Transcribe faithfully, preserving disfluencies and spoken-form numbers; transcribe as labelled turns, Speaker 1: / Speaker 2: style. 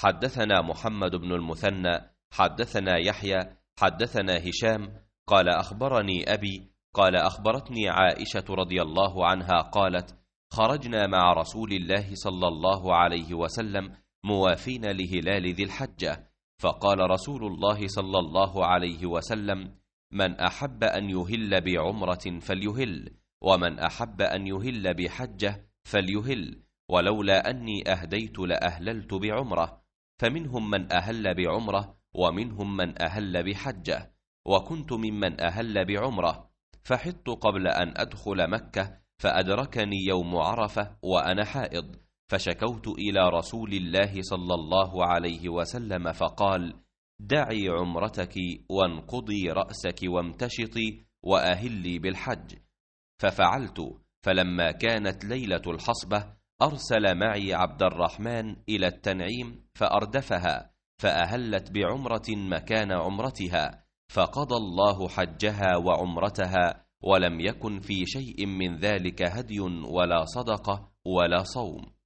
Speaker 1: حدثنا محمد بن المثنى حدثنا يحيى حدثنا هشام قال أخبرني أبي قال أخبرتني عائشة رضي الله عنها قالت خرجنا مع رسول الله صلى الله عليه وسلم موافين لهلال ذي الحجة، فقال رسول الله صلى الله عليه وسلم من أحب أن يهل بعمرة فليهل، ومن أحب أن يهل بحجة فليهل، ولولا أني أهديت لأهللت بعمرة، فمنهم من أهل بعمرة ومنهم من أهل بحجة، وكنت ممن أهل بعمرة، فحطت قبل أن أدخل مكة فأدركني يوم عرفة وأنا حائض، فشكوت إلى رسول الله صلى الله عليه وسلم فقال دعي عمرتك وانقضي رأسك وامتشطي وأهلي بالحج، ففعلت. فلما كانت ليلة الحصبة أرسل معي عبد الرحمن إلى التنعيم فأردفها، فأهلت بعمرة مكان عمرتها، فقضى الله حجها وعمرتها، ولم يكن في شيء من ذلك هدي ولا صدقة ولا صوم.